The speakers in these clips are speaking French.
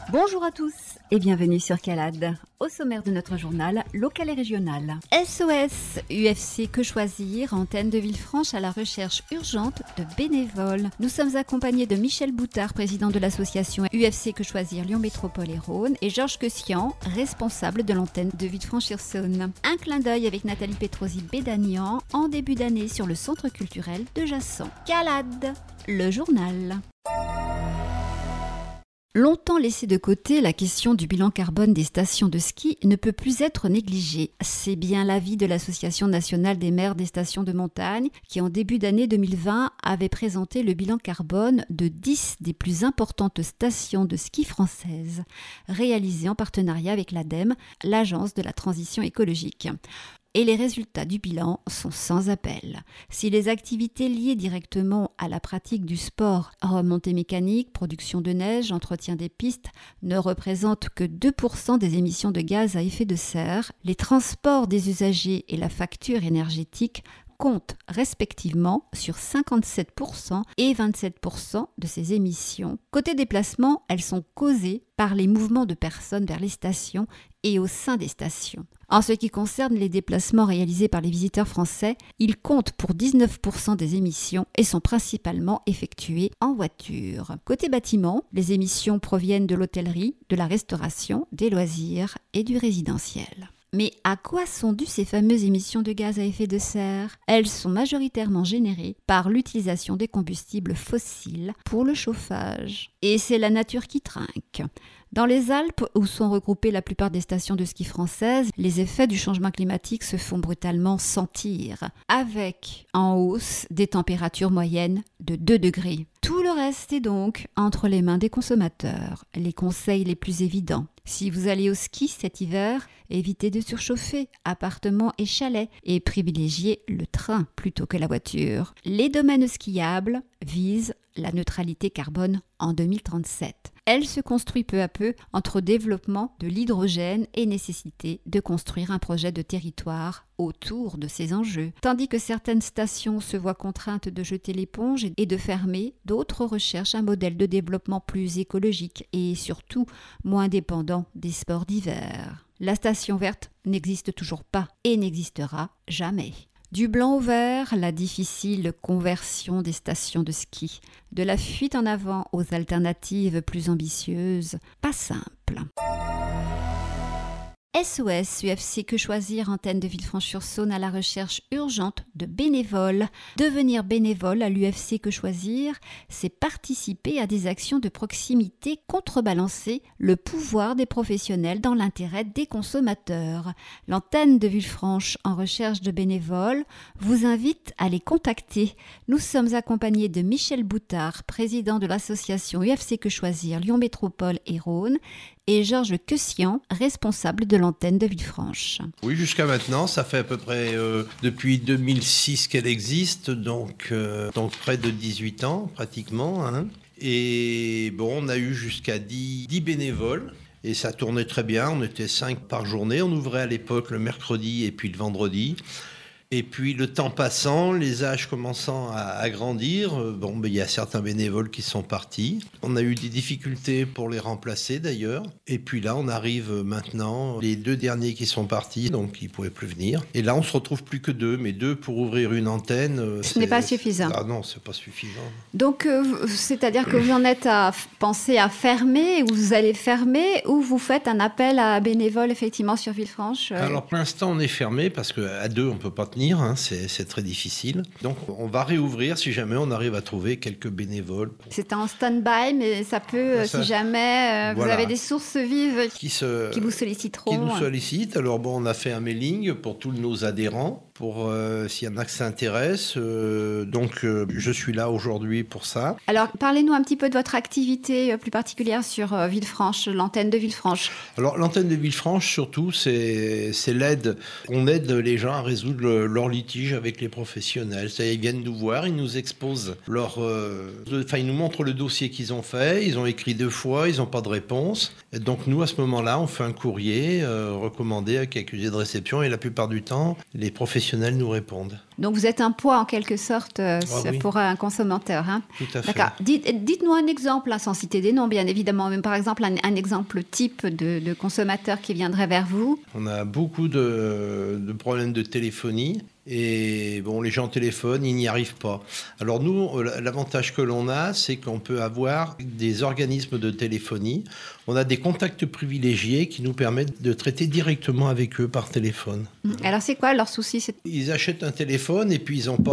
Bonjour à tous et bienvenue sur Calade. Au sommaire de notre journal, local et régional. SOS UFC Que Choisir, antenne de Villefranche à la recherche urgente de bénévoles. Nous sommes accompagnés de Michel Boutard, président de l'association UFC Que Choisir Lyon Métropole et Rhône, et Georges Quessian, responsable de l'antenne de Villefranche-sur-Saône. Un clin d'œil avec Nathalie Petrosi-Bédagnan en début d'année sur le centre culturel de Jassan. Calade, le journal. Longtemps laissée de côté, la question du bilan carbone des stations de ski ne peut plus être négligée. C'est bien l'avis de l'Association nationale des maires des stations de montagne qui, en début d'année 2020, avait présenté le bilan carbone de 10 des plus importantes stations de ski françaises, réalisé en partenariat avec l'ADEME, l'Agence de la transition écologique. Et les résultats du bilan sont sans appel. Si les activités liées directement à la pratique du sport, remontée mécanique, production de neige, entretien des pistes, ne représentent que 2% des émissions de gaz à effet de serre, les transports des usagers et la facture énergétique comptent respectivement sur 57% et 27% de ces émissions. Côté déplacement, elles sont causées par les mouvements de personnes vers les stations et au sein des stations. En ce qui concerne les déplacements réalisés par les visiteurs français, ils comptent pour 19% des émissions et sont principalement effectués en voiture. Côté bâtiment, les émissions proviennent de l'hôtellerie, de la restauration, des loisirs et du résidentiel. Mais à quoi sont dues ces fameuses émissions de gaz à effet de serre ? Elles sont majoritairement générées par l'utilisation des combustibles fossiles pour le chauffage. Et c'est la nature qui trinque. Dans les Alpes, où sont regroupées la plupart des stations de ski françaises, les effets du changement climatique se font brutalement sentir, avec en hausse des températures moyennes de 2 degrés. Tout le reste est donc entre les mains des consommateurs. Les conseils les plus évidents. Si vous allez au ski cet hiver, évitez de surchauffer appartements et chalets et privilégiez le train plutôt que la voiture. Les domaines skiables visent la neutralité carbone en 2037. Elle se construit peu à peu entre développement de l'hydrogène et nécessité de construire un projet de territoire autour de ces enjeux. Tandis que certaines stations se voient contraintes de jeter l'éponge et de fermer, d'autres recherchent un modèle de développement plus écologique et surtout moins dépendant des sports d'hiver. La station verte n'existe toujours pas et n'existera jamais. Du blanc au vert, la difficile conversion des stations de ski. De la fuite en avant aux alternatives plus ambitieuses, pas simple. SOS UFC Que Choisir, antenne de Villefranche-sur-Saône à la recherche urgente de bénévoles. Devenir bénévole à l'UFC Que Choisir, c'est participer à des actions de proximité, contrebalancer le pouvoir des professionnels dans l'intérêt des consommateurs. L'antenne de Villefranche en recherche de bénévoles vous invite à les contacter. Nous sommes accompagnés de Michel Boutard, président de l'association UFC Que Choisir Lyon Métropole et Rhône, et Georges Quessian, responsable de l'antenne de Villefranche. Oui, jusqu'à maintenant, ça fait à peu près depuis 2006 qu'elle existe, donc près de 18 ans pratiquement. Et bon, on a eu jusqu'à 10 bénévoles. Et ça tournait très bien, on était 5 par journée. On ouvrait à l'époque le mercredi et puis le vendredi. Et puis le temps passant, les âges commençant à grandir, il y a certains bénévoles qui sont partis. On a eu des difficultés pour les remplacer d'ailleurs. Et puis là, on arrive maintenant, les 2 derniers qui sont partis, donc ils ne pouvaient plus venir. Et là, on se retrouve plus que 2, mais 2 pour ouvrir une antenne. Ce n'est pas suffisant. Ah non, c'est pas suffisant. Donc, c'est-à-dire que vous en êtes à penser à fermer, ou vous allez fermer, ou vous faites un appel à bénévoles effectivement sur Villefranche Alors pour l'instant, on est fermé parce qu'à 2, on ne peut pas tenir. C'est très difficile. Donc on va réouvrir si jamais on arrive à trouver quelques bénévoles. C'est en stand-by, mais ça peut, si jamais vous avez des sources vives qui vous solliciteront. Qui nous sollicitent. Alors on a fait un mailing pour tous nos adhérents, pour s'il y en a qui s'intéressent. Donc je suis là aujourd'hui pour ça. Alors parlez-nous un petit peu de votre activité plus particulière sur Villefranche, l'antenne de Villefranche. Alors l'antenne de Villefranche, surtout, c'est l'aide. On aide les gens à résoudre leurs litiges avec les professionnels. Ils viennent nous voir, ils nous exposent ils nous montrent le dossier qu'ils ont fait. Ils ont écrit 2 fois, ils n'ont pas de réponse. Et donc nous, à ce moment-là, on fait un courrier recommandé avec accusé de réception et la plupart du temps, les professionnels nous répondent. Donc vous êtes un poids en quelque sorte Oui. pour un consommateur. Hein. Tout à fait. D'accord. Dites-nous un exemple, sans citer des noms bien évidemment, mais par exemple un exemple type de consommateur qui viendrait vers vous. On a beaucoup de problèmes de téléphonie. Et bon, les gens téléphonent, ils n'y arrivent pas. Alors nous, l'avantage que l'on a, c'est qu'on peut avoir des organismes de téléphonie. On a des contacts privilégiés qui nous permettent de traiter directement avec eux par téléphone. Alors c'est quoi leur souci? Ils achètent un téléphone et puis ils ont pas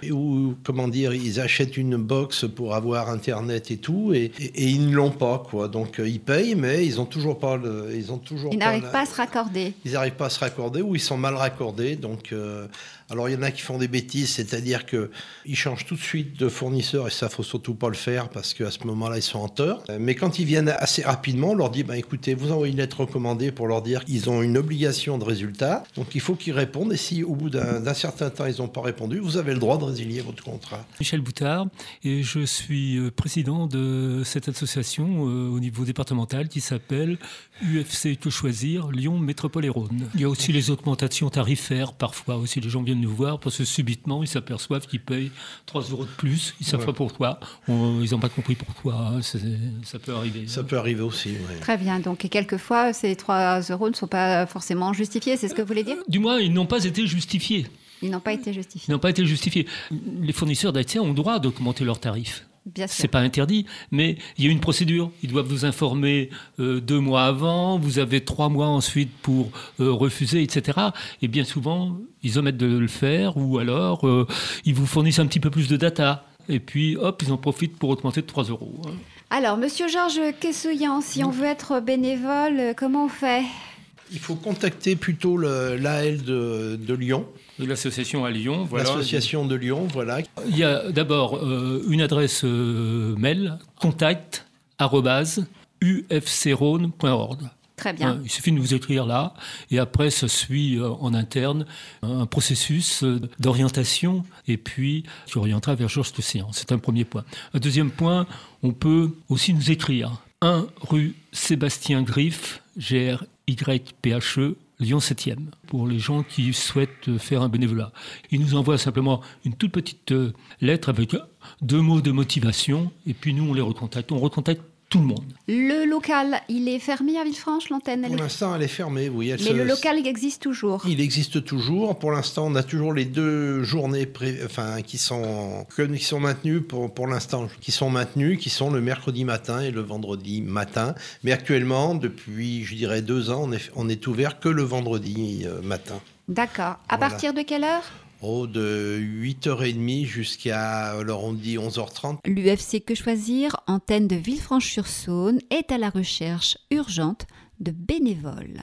ils achètent une box pour avoir Internet et tout et ils ne l'ont pas, quoi. Donc ils payent, mais ils n'arrivent pas à se raccorder. Ils n'arrivent pas à se raccorder ou ils sont mal raccordés. Donc, alors il y en a qui font des bêtises, c'est-à-dire qu'ils changent tout de suite de fournisseur et ça, il ne faut surtout pas le faire parce qu'à ce moment-là, ils sont en tort. Mais quand ils viennent assez rapidement, on leur dit, écoutez, vous envoyez une lettre recommandée pour leur dire qu'ils ont une obligation de résultat. Donc il faut qu'ils répondent et si au bout d'un certain temps, ils n'ont pas répondu, vous avez le droit de résilier votre contrat. Michel Boutard, et je suis président de cette association au niveau départemental qui s'appelle UFC Que Choisir, Lyon Métropole et Rhône. Il y a aussi les augmentations tarifaires, parfois aussi les gens viennent nous voir parce que subitement ils s'aperçoivent qu'ils payent 3 € de plus, ils ne savent pas pourquoi, ils n'ont pas compris pourquoi, hein. Ça peut arriver. Ça peut arriver aussi, oui. Très bien, donc et quelquefois ces 3 € ne sont pas forcément justifiés, c'est ce que vous voulez dire? Du moins, ils n'ont pas été justifiés. Ils n'ont pas été justifiés. Ils n'ont pas été justifiés. Les fournisseurs d'ATIA ont le droit d'augmenter leurs tarifs. Bien sûr. C'est pas interdit, mais il y a une procédure. Ils doivent vous informer 2 mois avant, vous avez 3 mois ensuite pour refuser, etc. Et bien souvent, ils omettent de le faire ou alors ils vous fournissent un petit peu plus de data. Et puis, hop, ils en profitent pour augmenter de 3 €. Hein. Alors, Monsieur Georges Kessouillan, si on veut être bénévole, comment on fait? Il faut contacter plutôt l'AL de Lyon. De l'association à Lyon, voilà. L'association de Lyon, voilà. Il y a d'abord une adresse mail, contact@ufcrhône.org. Très bien. Il suffit de vous écrire là, et après se suit en interne un processus d'orientation, et puis qui orientera vers Georges Toussian. C'est un premier point. Un deuxième point, on peut aussi nous écrire. 1 rue Sébastien Griffe, GRYPHE, Lyon 7e, pour les gens qui souhaitent faire un bénévolat. Ils nous envoient simplement une toute petite lettre avec 2 mots de motivation, et puis nous, on les recontacte. On recontacte tout le monde. Le local, il est fermé à Villefranche, l'antenne? Pour l'instant, elle est fermée, oui. Mais le local, il existe toujours? Il existe toujours. Pour l'instant, on a toujours les 2 journées qui sont maintenues pour l'instant, qui sont le mercredi matin et le vendredi matin. Mais actuellement, depuis, je dirais 2 ans, on est ouvert que le vendredi matin. D'accord. À partir de quelle heure? De 8h30 jusqu'à, alors on dit 11h30. L'UFC Que Choisir, antenne de Villefranche-sur-Saône, est à la recherche urgente de bénévoles.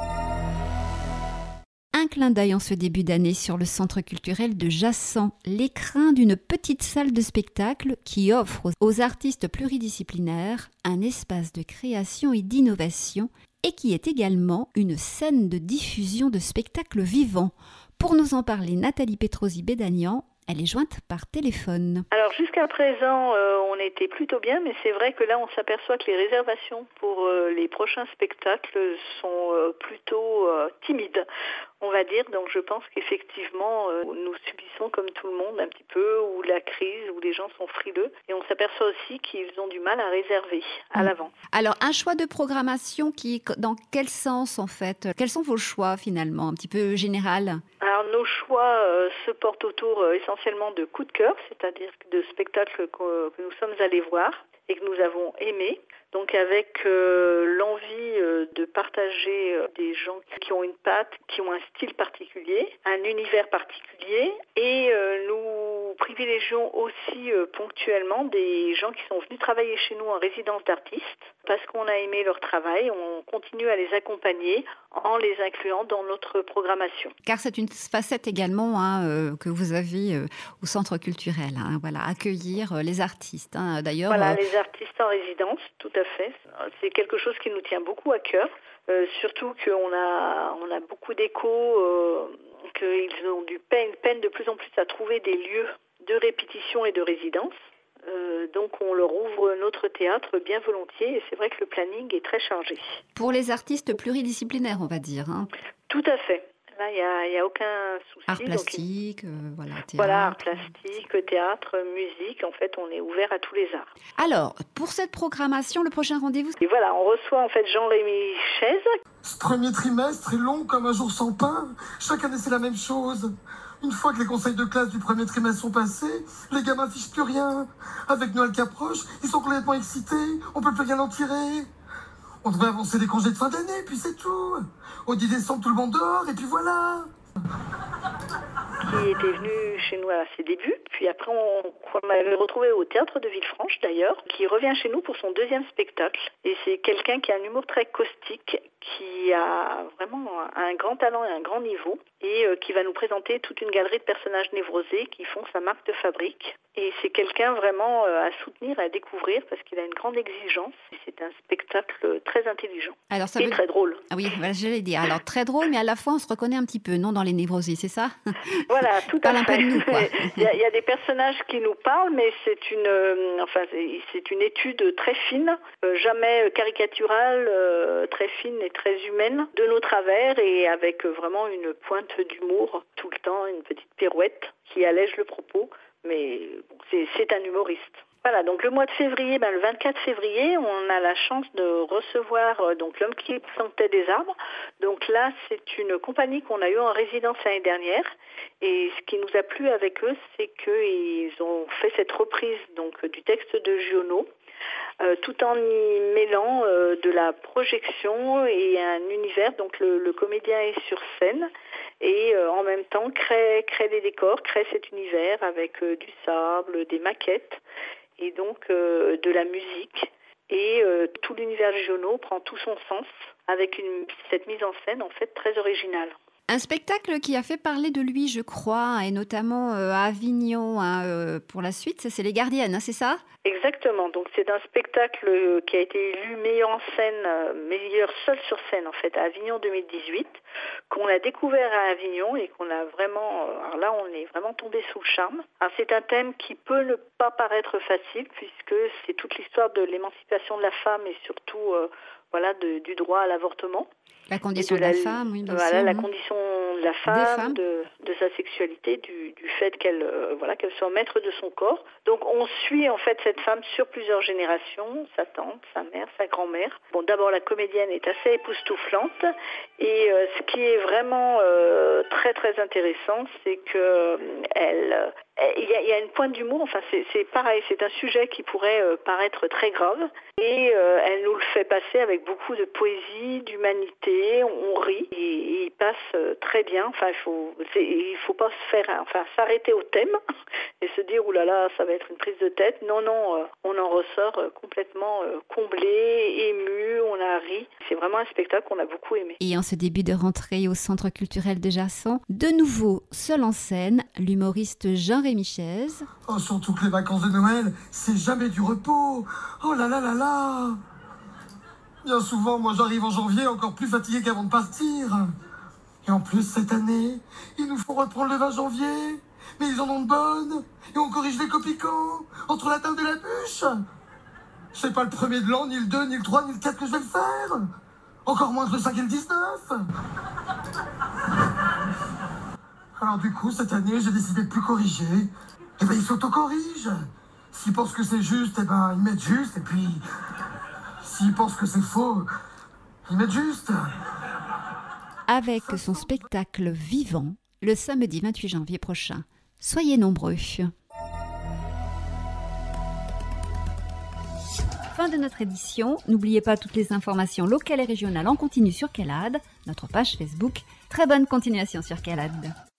Un clin d'œil en ce début d'année sur le centre culturel de Jassan, l'écrin d'une petite salle de spectacle qui offre aux artistes pluridisciplinaires un espace de création et d'innovation et qui est également une scène de diffusion de spectacles vivants. Pour nous en parler, Nathalie Petrosi-Bédagnan, elle est jointe par téléphone. Alors jusqu'à présent, on était plutôt bien, mais c'est vrai que là, on s'aperçoit que les réservations pour les prochains spectacles sont plutôt timides, on va dire. Donc je pense qu'effectivement, nous subissons comme tout le monde un petit peu, ou la crise, où les gens sont frileux. Et on s'aperçoit aussi qu'ils ont du mal à réserver à l'avance. Alors un choix de programmation dans quel sens en fait? Quels sont vos choix finalement, un petit peu général? Alors nos choix se portent autour essentiellement de coups de cœur, c'est-à-dire de spectacles que nous sommes allés voir et que nous avons aimés. Donc avec l'envie de partager des gens qui ont une patte, qui ont un style particulier, un univers particulier. Et nous privilégions aussi ponctuellement des gens qui sont venus travailler chez nous en résidence d'artistes. Parce qu'on a aimé leur travail, on continue à les accompagner en les incluant dans notre programmation. Car c'est une facette également que vous avez au centre culturel, voilà, accueillir les artistes. D'ailleurs, voilà, les artistes en résidence, tout à fait. C'est quelque chose qui nous tient beaucoup à cœur, surtout qu'on a beaucoup d'échos, qu'ils ont peine de plus en plus à trouver des lieux de répétition et de résidence. Donc on leur ouvre notre théâtre bien volontiers et c'est vrai que le planning est très chargé. Pour les artistes pluridisciplinaires, on va dire. Tout à fait. Là, il y a aucun souci. Art plastique, voilà, théâtre. Voilà, art plastique, théâtre, musique. En fait, on est ouvert à tous les arts. Alors, pour cette programmation, le prochain rendez-vous... Et voilà, on reçoit en fait Jean-Rémy Chaise. Ce premier trimestre est long comme un jour sans pain. Chaque année, c'est la même chose. Une fois que les conseils de classe du premier trimestre sont passés, les gamins fichent plus rien. Avec Noël qui approche, ils sont complètement excités. On peut plus rien en tirer. On devrait avancer les congés de fin d'année, puis c'est tout. Au 10 décembre, tout le monde dehors, et puis voilà. Qui était venu chez nous à ses débuts. Puis après, on l'avait retrouvé au Théâtre de Villefranche, d'ailleurs, qui revient chez nous pour son deuxième spectacle. Et c'est quelqu'un qui a un humour très caustique, qui a vraiment un grand talent et un grand niveau, et qui va nous présenter toute une galerie de personnages névrosés qui font sa marque de fabrique. Et c'est quelqu'un vraiment à soutenir, à découvrir, parce qu'il a une grande exigence. Et c'est un spectacle très intelligent. Alors, ça et très drôle. Ah oui, voilà, j'allais dire. Alors, très drôle, mais à la fois, on se reconnaît un petit peu, non, dans les névrosés, c'est ça? Voilà, tout à fait. Parle un peu de nous, quoi. Il y a des personnages qui nous parlent, mais c'est une étude très fine, jamais caricaturale, très fine et très humaine de nos travers, et avec vraiment une pointe d'humour tout le temps, une petite pirouette qui allège le propos, mais bon, c'est un humoriste. Voilà, donc le mois de février, le 24 février, on a la chance de recevoir donc l'homme qui plantait des arbres. Donc là, c'est une compagnie qu'on a eue en résidence l'année dernière. Et ce qui nous a plu avec eux, c'est qu'ils ont fait cette reprise donc du texte de Giono, tout en y mêlant de la projection et un univers. Donc le comédien est sur scène et en même temps crée des décors, crée cet univers avec du sable, des maquettes. Et donc de la musique. Et tout l'univers de Giono prend tout son sens avec cette mise en scène en fait très originale. Un spectacle qui a fait parler de lui, je crois, et notamment à Avignon pour la suite, c'est Les Gardiennes, hein, c'est ça? Exactement, donc c'est un spectacle qui a été élu meilleur en scène, meilleur seul sur scène en fait à Avignon 2018, qu'on a découvert à Avignon et qu'on a vraiment, alors là on est vraiment tombé sous le charme. Alors c'est un thème qui peut ne pas paraître facile puisque c'est toute l'histoire de l'émancipation de la femme et surtout du droit à l'avortement. La condition de la femme, oui, bien sûr. Voilà, la condition de la femme, de sa sexualité, du fait qu'elle soit maître de son corps. Donc on suit en fait cette femme sur plusieurs générations, sa tante, sa mère, sa grand-mère. Bon, d'abord la comédienne est assez époustouflante et ce qui est vraiment très très intéressant, c'est que il y a une pointe d'humour, enfin c'est pareil, c'est un sujet qui pourrait paraître très grave et elle nous le fait passer avec beaucoup de poésie, d'humanité, on rit et il passe très bien. Enfin il faut pas s'arrêter au thème et se dire oulala ça va être une prise de tête. Non, on en ressort complètement comblé, ému, on a ri. C'est vraiment un spectacle qu'on a beaucoup aimé. Et en ce début de rentrée au Centre culturel de Jasson, de nouveau seul en scène, l'humoriste Jean-Rémy Chaise. Oh, surtout que les vacances de Noël, c'est jamais du repos. Oh là là là là. Bien souvent, moi j'arrive en janvier encore plus fatigué qu'avant de partir. Et en plus, cette année, il nous faut reprendre le 20 janvier. Mais ils en ont de bonnes. Et on corrige les copiquants entre la table et la bûche. C'est pas le premier de l'an, ni le 2, ni le 3, ni le 4 que je vais le faire. Encore moins que le 5 et le 19. Alors du coup, cette année, j'ai décidé de plus corriger. Et ils s'auto-corrigent. S'ils pensent que c'est juste, ils mettent juste. Et puis, s'ils pensent que c'est faux, ils mettent juste. Avec son spectacle vivant, le samedi 28 janvier prochain. Soyez nombreux. Fin de notre édition. N'oubliez pas toutes les informations locales et régionales en continu sur CALAD, notre page Facebook. Très bonne continuation sur CALAD.